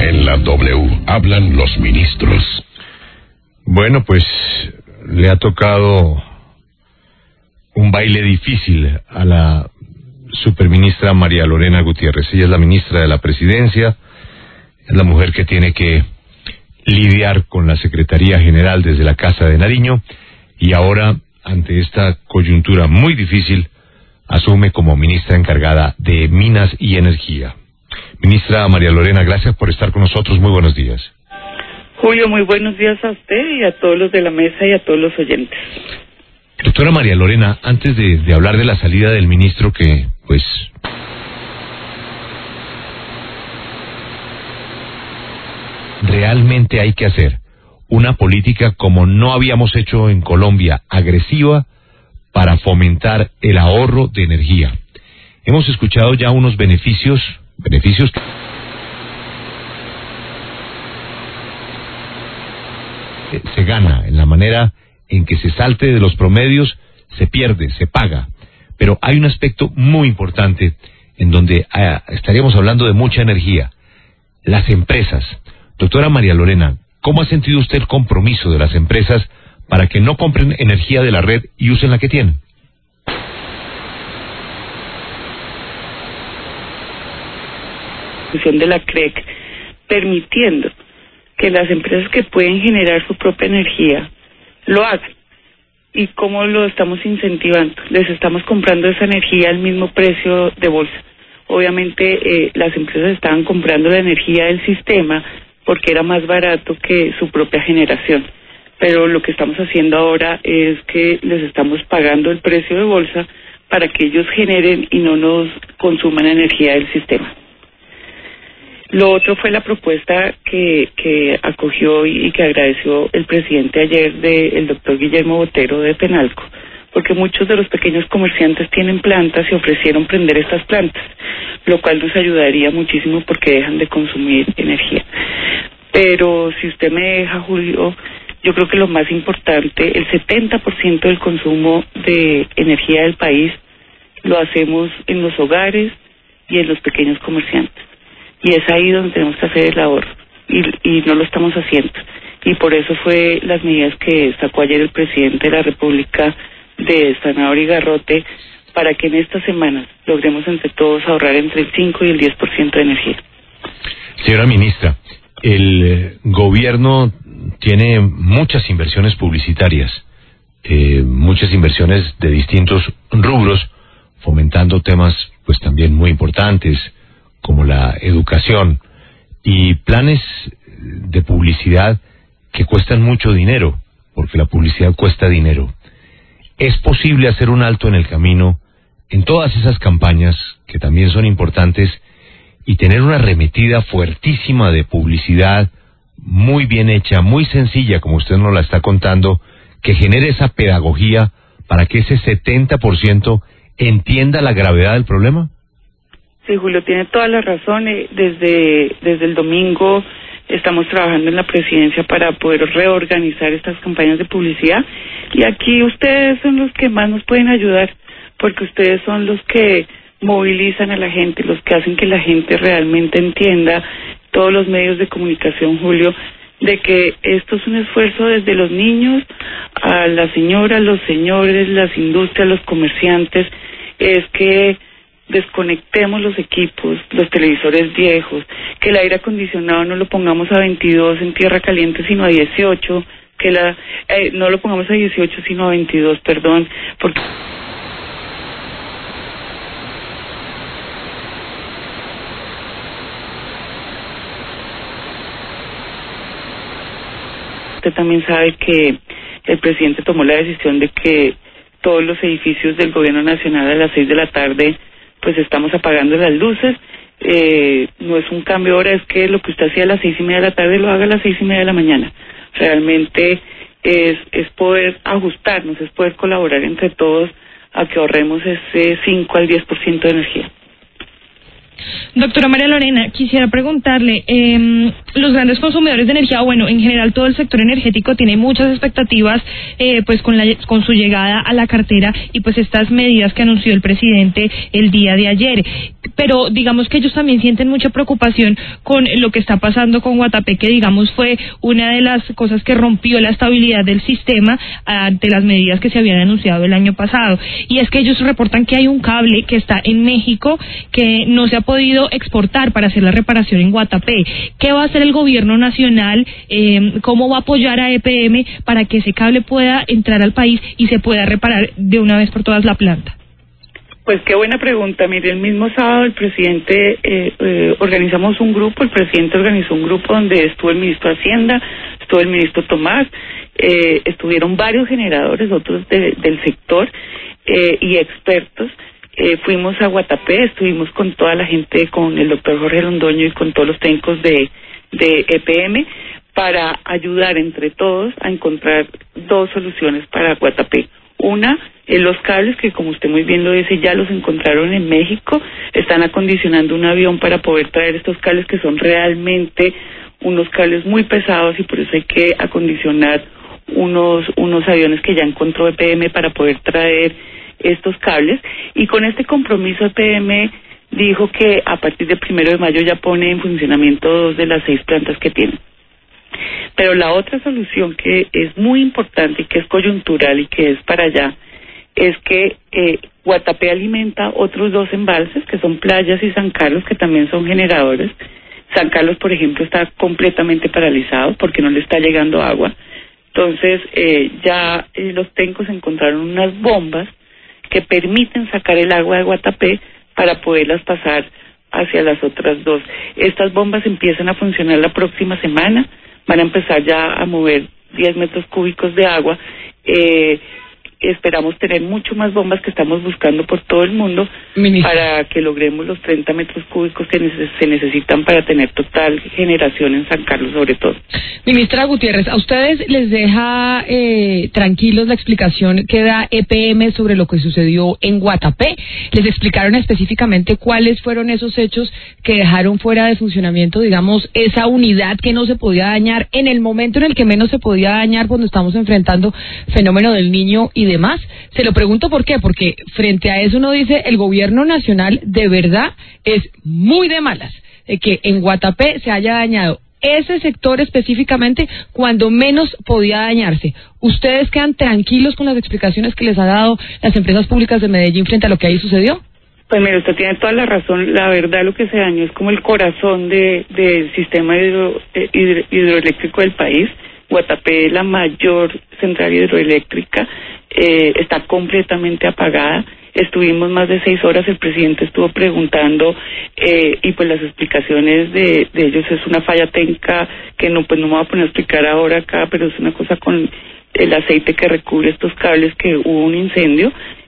En la W hablan los ministros. Bueno, pues le ha tocado un baile difícil a la superministra María Lorena Gutiérrez. Ella es la ministra de la Presidencia, es la mujer que tiene que lidiar con la Secretaría General desde la Casa de Nariño y ahora, ante esta coyuntura muy difícil, asume como ministra encargada de Minas y Energía. Ministra María Lorena, gracias por estar con nosotros. Muy buenos días. Julio, muy buenos días a usted y a todos los de la mesa y a todos los oyentes. Doctora María Lorena, antes de hablar de la salida del ministro que, pues, realmente hay que hacer una política como no habíamos hecho en Colombia, agresiva, para fomentar el ahorro de energía. Hemos escuchado ya unos beneficios se gana en la manera en que se salte de los promedios, se pierde, se paga. Pero hay un aspecto muy importante en donde estaríamos hablando de mucha energía. Las empresas. Doctora María Lorena, ¿cómo ha sentido usted el compromiso de las empresas para que no compren energía de la red y usen la que tienen? De la CREC, permitiendo que las empresas que pueden generar su propia energía lo hagan. ¿Y cómo lo estamos incentivando? Les estamos comprando esa energía al mismo precio de bolsa. Obviamente las empresas estaban comprando la energía del sistema porque era más barato que su propia generación. Pero lo que estamos haciendo ahora es que les estamos pagando el precio de bolsa para que ellos generen y no nos consuman energía del sistema. Lo otro fue la propuesta que acogió y que agradeció el presidente ayer del doctor Guillermo Botero de Penalco, porque muchos de los pequeños comerciantes tienen plantas y ofrecieron prender estas plantas, lo cual nos ayudaría muchísimo porque dejan de consumir energía. Pero si usted me deja, Julio, yo creo que lo más importante, el 70% del consumo de energía del país lo hacemos en los hogares y en los pequeños comerciantes. Y es ahí donde tenemos que hacer el ahorro, y no lo estamos haciendo. Y por eso fue las medidas que sacó ayer el presidente de la República de Zanahoria y Garrote, para que en estas semanas logremos entre todos ahorrar entre el 5 y el 10% de energía. Señora ministra, el gobierno tiene muchas inversiones publicitarias, muchas inversiones de distintos rubros, fomentando temas pues también muy importantes, como la educación, y planes de publicidad que cuestan mucho dinero, porque la publicidad cuesta dinero. ¿Es posible hacer un alto en el camino en todas esas campañas, que también son importantes, y tener una arremetida fuertísima de publicidad, muy bien hecha, muy sencilla, como usted nos la está contando, que genere esa pedagogía para que ese 70% entienda la gravedad del problema? Sí, Julio, tiene toda la razón. Desde el domingo estamos trabajando en la presidencia para poder reorganizar estas campañas de publicidad, y aquí ustedes son los que más nos pueden ayudar, porque ustedes son los que movilizan a la gente, los que hacen que la gente realmente entienda, todos los medios de comunicación, Julio, de que esto es un esfuerzo desde los niños a la señora, los señores, las industrias, los comerciantes, es que desconectemos los equipos, los televisores viejos, que el aire acondicionado no lo pongamos a 22 en tierra caliente, sino a 18, que no lo pongamos a 18, sino a 22, perdón, porque usted también sabe que el presidente tomó la decisión de que todos los edificios del gobierno nacional a las 6 de la tarde pues estamos apagando las luces. No es un cambio ahora, es que lo que usted hacía a las 6:30 de la tarde lo haga a las 6:30 de la mañana. Realmente es poder ajustarnos, es poder colaborar entre todos a que ahorremos ese 5 al 10% de energía. Doctora María Lorena, quisiera preguntarle, los grandes consumidores de energía, bueno, en general todo el sector energético tiene muchas expectativas pues con su llegada a la cartera y pues estas medidas que anunció el presidente el día de ayer, pero digamos que ellos también sienten mucha preocupación con lo que está pasando con Guatapé, que digamos fue una de las cosas que rompió la estabilidad del sistema ante las medidas que se habían anunciado el año pasado, y es que ellos reportan que hay un cable que está en México que no se ha podido exportar para hacer la reparación en Guatapé. ¿Qué va a hacer el gobierno nacional? ¿Cómo va a apoyar a EPM para que ese cable pueda entrar al país y se pueda reparar de una vez por todas la planta? Pues qué buena pregunta. Mire, el mismo sábado el presidente organizamos un grupo, el presidente organizó un grupo donde estuvo el ministro de Hacienda, estuvo el ministro Tomás, estuvieron varios generadores, otros del sector y expertos. Fuimos a Guatapé, estuvimos con toda la gente, con el doctor Jorge Londoño y con todos los técnicos de EPM para ayudar entre todos a encontrar dos soluciones para Guatapé. Una, los cables que, como usted muy bien lo dice, ya los encontraron en México, están acondicionando un avión para poder traer estos cables que son realmente unos cables muy pesados y por eso hay que acondicionar unos aviones que ya encontró EPM para poder traer estos cables. Y con este compromiso EPM dijo que a partir del 1 de mayo ya pone en funcionamiento 2 de las 6 plantas que tiene. Pero la otra solución que es muy importante y que es coyuntural y que es para allá es que Guatapé alimenta otros 2 embalses que son Playas y San Carlos, que también son generadores. San Carlos, por ejemplo, está completamente paralizado porque no le está llegando agua. Entonces ya los técnicos encontraron unas bombas que permiten sacar el agua de Guatapé para poderlas pasar hacia las otras 2. Estas bombas empiezan a funcionar la próxima semana, van a empezar ya a mover 10 metros cúbicos de agua. Esperamos tener mucho más bombas que estamos buscando por todo el mundo, ministra, para que logremos los 30 metros cúbicos que se necesitan para tener total generación en San Carlos, sobre todo. Ministra Gutiérrez, ¿a ustedes les deja tranquilos la explicación que da EPM sobre lo que sucedió en Guatapé? ¿Les explicaron específicamente cuáles fueron esos hechos que dejaron fuera de funcionamiento, digamos, esa unidad que no se podía dañar en el momento en el que menos se podía dañar cuando estamos enfrentando fenómeno del Niño y demás? Se lo pregunto ¿por qué? Porque frente a eso uno dice, el gobierno nacional de verdad es muy de malas de que en Guatapé se haya dañado ese sector específicamente cuando menos podía dañarse. ¿Ustedes quedan tranquilos con las explicaciones que les ha dado las empresas públicas de Medellín frente a lo que ahí sucedió? Pues mire, usted tiene toda la razón. La verdad, lo que se dañó es como el corazón del sistema hidroeléctrico del país. Guatapé, la mayor central hidroeléctrica, está completamente apagada. Estuvimos más de 6 horas, el presidente estuvo preguntando y pues las explicaciones de ellos es una falla técnica que no me voy a poner a explicar ahora acá, pero es una cosa con el aceite que recubre estos cables, que hubo un incendio.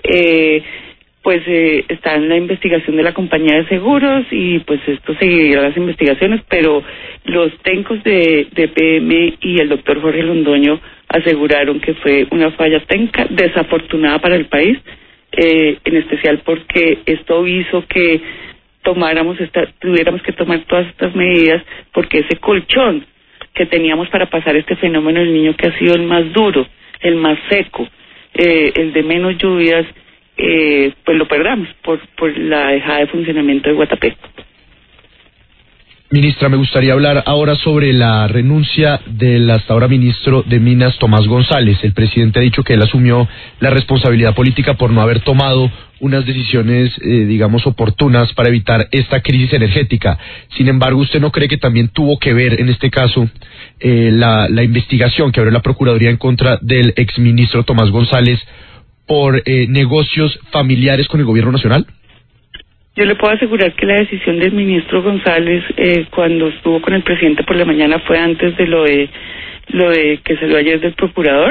Pues está en la investigación de la compañía de seguros y pues esto seguirá las investigaciones, pero los técnicos de PM y el doctor Jorge Londoño aseguraron que fue una falla técnica desafortunada para el país, en especial porque esto hizo que tuviéramos que tomar todas estas medidas, porque ese colchón que teníamos para pasar este fenómeno del Niño, que ha sido el más duro, el más seco, el de menos lluvias, pues lo perdamos por la dejada de funcionamiento de Guatapé. Ministra, me gustaría hablar ahora sobre la renuncia del hasta ahora ministro de Minas, Tomás González. El presidente ha dicho que él asumió la responsabilidad política por no haber tomado unas decisiones, digamos, oportunas para evitar esta crisis energética. Sin embargo, ¿usted no cree que también tuvo que ver, en este caso, la investigación que abrió la Procuraduría en contra del exministro Tomás González por negocios familiares con el gobierno nacional? Yo le puedo asegurar que la decisión del ministro González cuando estuvo con el presidente por la mañana fue antes de lo de que se dio ayer del procurador.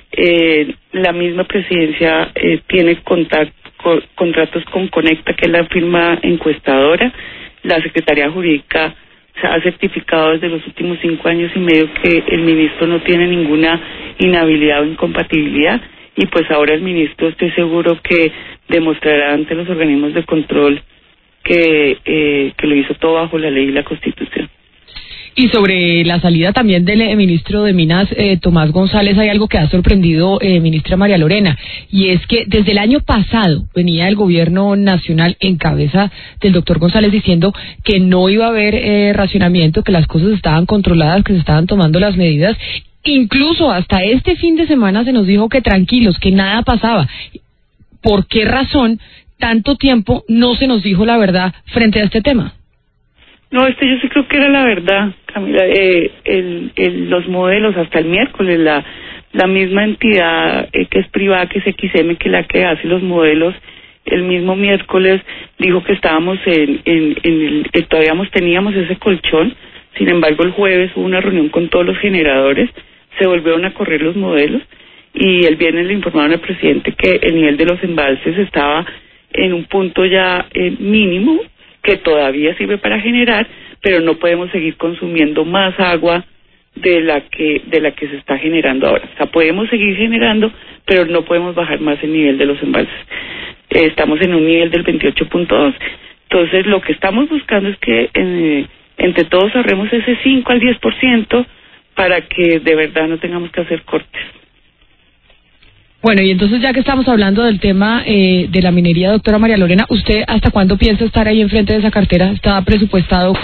La misma presidencia tiene contratos con Conecta, que es la firma encuestadora. La Secretaría Jurídica ha certificado desde los últimos 5 años y medio que el ministro no tiene ninguna inhabilidad o incompatibilidad, y pues ahora el ministro, estoy seguro que demostrará ante los organismos de control que lo hizo todo bajo la ley y la Constitución. Y sobre la salida también del ministro de Minas, Tomás González, hay algo que ha sorprendido, ministra María Lorena, y es que desde el año pasado venía el gobierno nacional en cabeza del doctor González diciendo que no iba a haber racionamiento, que las cosas estaban controladas, que se estaban tomando las medidas. Incluso hasta este fin de semana se nos dijo que tranquilos, que nada pasaba. ¿Por qué razón tanto tiempo no se nos dijo la verdad frente a este tema? No, yo sí creo que era la verdad, Camila. Los modelos hasta el miércoles, la misma entidad que es privada, que es XM, que la que hace los modelos, el mismo miércoles dijo que estábamos todavía teníamos ese colchón. Sin embargo, el jueves hubo una reunión con todos los generadores, se volvieron a correr los modelos y el viernes le informaron al presidente que el nivel de los embalses estaba en un punto ya mínimo, que todavía sirve para generar, pero no podemos seguir consumiendo más agua de la que se está generando ahora. O sea, podemos seguir generando, pero no podemos bajar más el nivel de los embalses. Estamos en un nivel del 28.2. Entonces, lo que estamos buscando es que entre todos ahorremos ese 5 al 10% para que de verdad no tengamos que hacer cortes. Bueno, y entonces ya que estamos hablando del tema de la minería, doctora María Lorena, ¿usted hasta cuándo piensa estar ahí enfrente de esa cartera? ¿Está presupuestado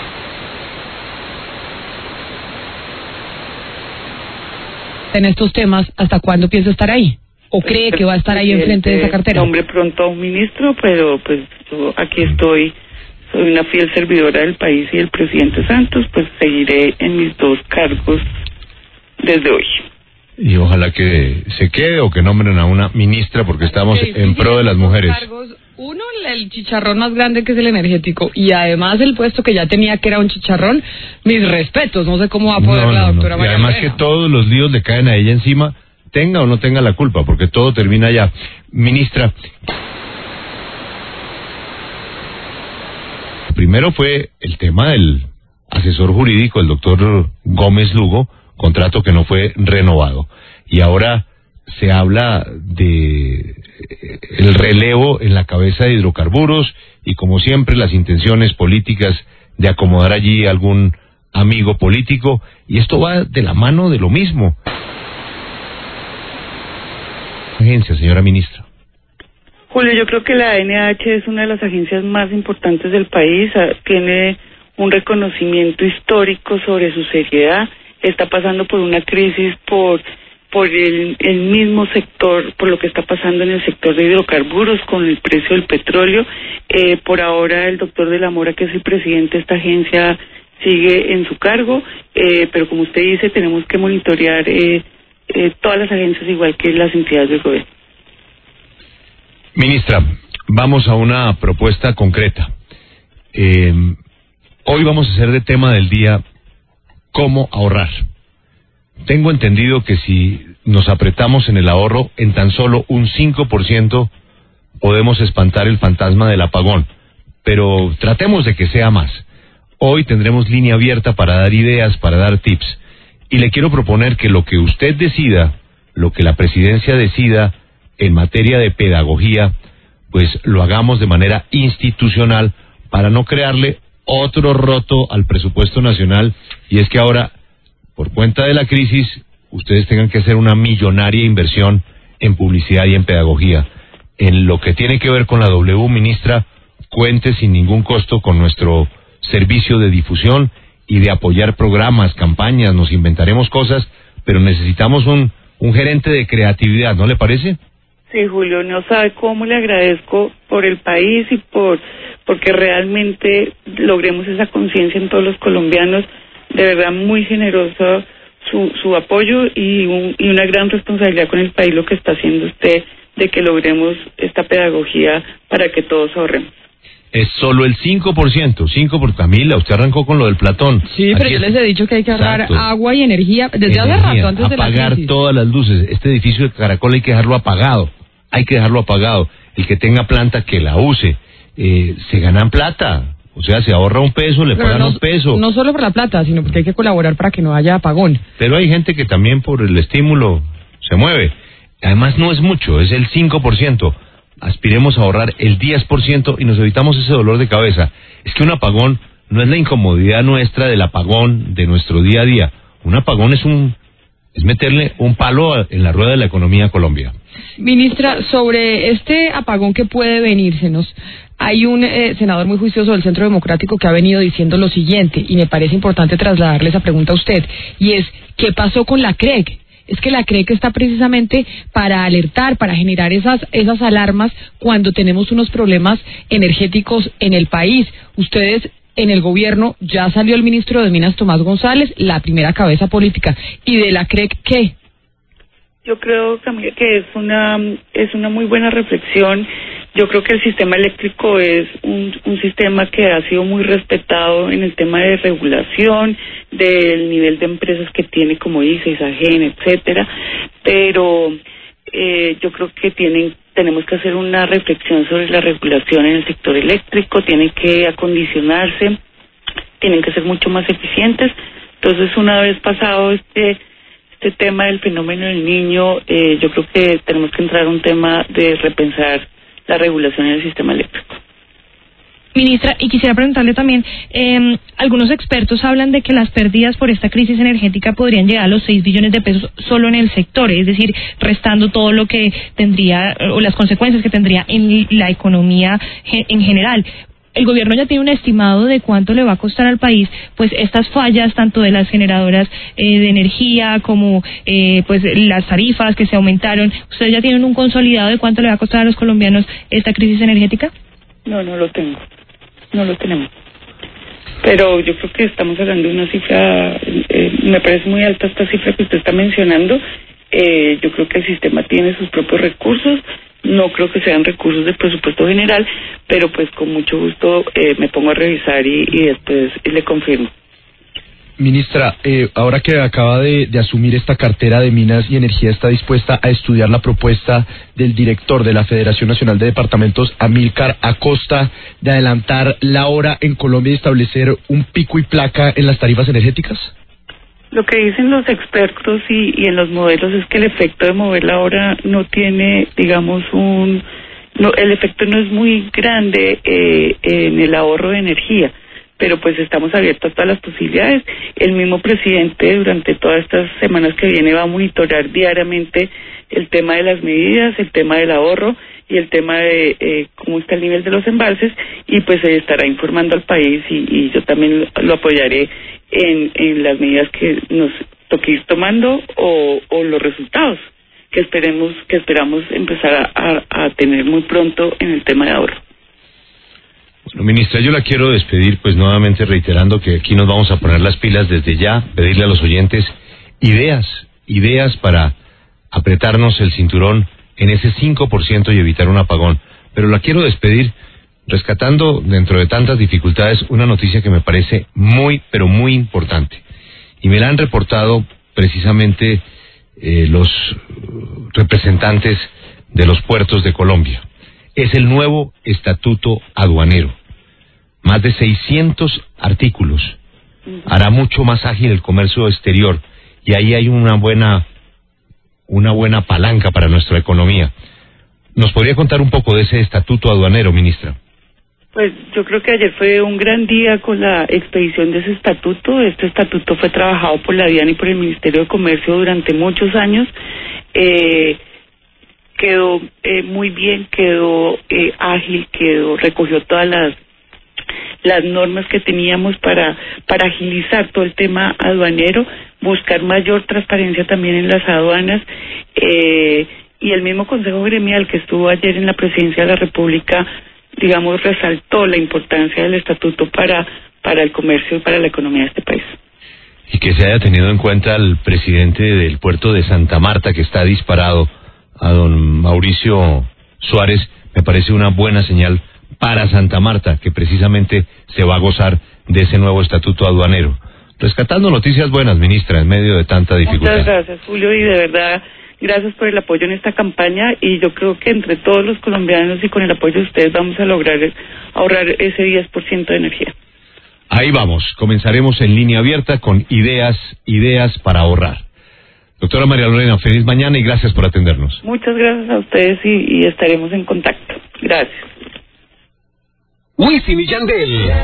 en estos temas? ¿Hasta cuándo piensa estar ahí? ¿O cree que va a estar ahí enfrente de esa cartera? Nombre pronto a un ministro, pero pues yo aquí estoy, soy una fiel servidora del país y del presidente Santos, pues seguiré en mis dos cargos desde hoy. Y ojalá que se quede o que nombren a una ministra, porque estamos en pro de las mujeres. Uno, el chicharrón más grande, que es el energético, y además el puesto que ya tenía, que era un chicharrón. Mis respetos, no sé cómo va a poder la doctora María Lorena. Y además Lorena, que todos los líos le caen a ella encima, tenga o no tenga la culpa, porque todo termina allá. Ministra, primero fue el tema del asesor jurídico, el doctor Gómez Lugo, contrato que no fue renovado. Y ahora se habla de el relevo en la cabeza de hidrocarburos y, como siempre, las intenciones políticas de acomodar allí algún amigo político, y esto va de la mano de lo mismo. Agencia, señora ministra. Julio, yo creo que la ANH es una de las agencias más importantes del país, tiene un reconocimiento histórico sobre su seriedad, está pasando por una crisis por el mismo sector, por lo que está pasando en el sector de hidrocarburos con el precio del petróleo. Por ahora el doctor de la Mora, que es el presidente de esta agencia, sigue en su cargo, pero como usted dice, tenemos que monitorear todas las agencias igual que las entidades del gobierno. Ministra, vamos a una propuesta concreta. Hoy vamos a hacer de tema del día cómo ahorrar. Tengo entendido que si nos apretamos en el ahorro en tan solo un 5%, podemos espantar el fantasma del apagón, pero tratemos de que sea más. Hoy tendremos línea abierta para dar ideas, para dar tips, y le quiero proponer que lo que usted decida, lo que la presidencia decida en materia de pedagogía, pues lo hagamos de manera institucional para no crearle otro roto al presupuesto nacional, y es que ahora, por cuenta de la crisis, ustedes tengan que hacer una millonaria inversión en publicidad y en pedagogía. En lo que tiene que ver con la W, ministra, cuente sin ningún costo con nuestro servicio de difusión y de apoyar programas, campañas, nos inventaremos cosas, pero necesitamos un gerente de creatividad, ¿no le parece? Sí, Julio, no sabe cómo le agradezco por el país y porque realmente logremos esa conciencia en todos los colombianos. De verdad, muy generoso su apoyo y una gran responsabilidad con el país lo que está haciendo usted de que logremos esta pedagogía para que todos ahorremos. Es solo el 5%, por Camila, usted arrancó con lo del Platón. Sí, pero yo les he dicho que hay que ahorrar agua y energía desde hace rato, antes de la crisis. Apagar todas las luces. Este edificio de Caracol hay que dejarlo apagado. El que tenga planta, que la use. Se ganan plata. O sea, se ahorra un peso, le pagan un peso. No solo por la plata, sino porque hay que colaborar para que no haya apagón. Pero hay gente que también por el estímulo se mueve. Además no es mucho, es el 5%. aspiremos a ahorrar el 10% y nos evitamos ese dolor de cabeza. Es que un apagón no es la incomodidad nuestra del apagón de nuestro día a día. Un apagón es meterle un palo en la rueda de la economía a Colombia. Ministra, sobre este apagón que puede venírsenos, hay un senador muy juicioso del Centro Democrático que ha venido diciendo lo siguiente, y me parece importante trasladarle esa pregunta a usted, y es, ¿qué pasó con la CREG? Es que la CREG está precisamente para alertar, para generar esas alarmas cuando tenemos unos problemas energéticos en el país. Ustedes en el gobierno, ya salió el ministro de Minas, Tomás González, la primera cabeza política. ¿Y de la CREG qué? Yo creo, Camila, que es una muy buena reflexión. Yo creo que el sistema eléctrico es un sistema que ha sido muy respetado en el tema de regulación, del nivel de empresas que tiene, como dice, Isagen, etcétera, pero yo creo que tenemos que hacer una reflexión sobre la regulación en el sector eléctrico, tienen que acondicionarse, tienen que ser mucho más eficientes. Entonces, una vez pasado este tema del fenómeno del Niño, yo creo que tenemos que entrar a un tema de repensar la regulación en el sistema eléctrico. Ministra, y quisiera preguntarle también, algunos expertos hablan de que las pérdidas por esta crisis energética podrían llegar a los 6 billones de pesos solo en el sector, es decir, restando todo lo que tendría, o las consecuencias que tendría en la economía en general. El gobierno ya tiene un estimado de cuánto le va a costar al país, pues estas fallas tanto de las generadoras de energía como pues las tarifas que se aumentaron. ¿Ustedes ya tienen un consolidado de cuánto le va a costar a los colombianos esta crisis energética? No lo tengo. No lo tenemos. Pero yo creo que estamos hablando de una cifra, me parece muy alta esta cifra que usted está mencionando. Yo creo que el sistema tiene sus propios recursos, no creo que sean recursos del presupuesto general, pero pues con mucho gusto me pongo a revisar y después le confirmo. Ministra, ahora que acaba de asumir esta cartera de Minas y Energía, ¿está dispuesta a estudiar la propuesta del director de la Federación Nacional de Departamentos, Amílcar Acosta, de adelantar la hora en Colombia y establecer un pico y placa en las tarifas energéticas? Lo que dicen los expertos y en los modelos es que el efecto de mover la hora no tiene, digamos, el efecto no es muy grande en el ahorro de energía, pero pues estamos abiertos a todas las posibilidades. El mismo presidente durante todas estas semanas que viene va a monitorar diariamente el tema de las medidas, el tema del ahorro y el tema de cómo está el nivel de los embalses, y pues se estará informando al país y yo también lo apoyaré en las medidas que nos toque ir tomando o los resultados que esperamos empezar a tener muy pronto en el tema de ahorro. Bueno, ministra, yo la quiero despedir, pues nuevamente reiterando que aquí nos vamos a poner las pilas desde ya, pedirle a los oyentes ideas para apretarnos el cinturón en ese 5% y evitar un apagón. Pero la quiero despedir rescatando, dentro de tantas dificultades, una noticia que me parece muy, pero muy importante. Y me la han reportado precisamente los representantes de los puertos de Colombia. Es el nuevo estatuto aduanero. Más de 600 artículos. Hará mucho más ágil el comercio exterior. Y ahí hay una buena palanca para nuestra economía. ¿Nos podría contar un poco de ese estatuto aduanero, ministra? Pues yo creo que ayer fue un gran día con la expedición de ese estatuto. Este estatuto fue trabajado por la DIAN y por el Ministerio de Comercio durante muchos años. Quedó muy bien, quedó ágil, recogió todas las normas que teníamos para agilizar todo el tema aduanero, buscar mayor transparencia también en las aduanas, y el mismo Consejo Gremial que estuvo ayer en la Presidencia de la República, digamos, resaltó la importancia del estatuto para el comercio y para la economía de este país. Y que se haya tenido en cuenta al presidente del puerto de Santa Marta, que está disparado, a don Mauricio Suárez, me parece una buena señal para Santa Marta, que precisamente se va a gozar de ese nuevo estatuto aduanero. Rescatando noticias buenas, ministra, en medio de tanta dificultad. Muchas gracias, Julio, y de verdad, gracias por el apoyo en esta campaña, y yo creo que entre todos los colombianos y con el apoyo de ustedes vamos a lograr ahorrar ese 10% de energía. Ahí vamos, comenzaremos en línea abierta con ideas para ahorrar. Doctora María Lorena, feliz mañana y gracias por atendernos. Muchas gracias a ustedes y estaremos en contacto. Gracias. Wisin y Yandel.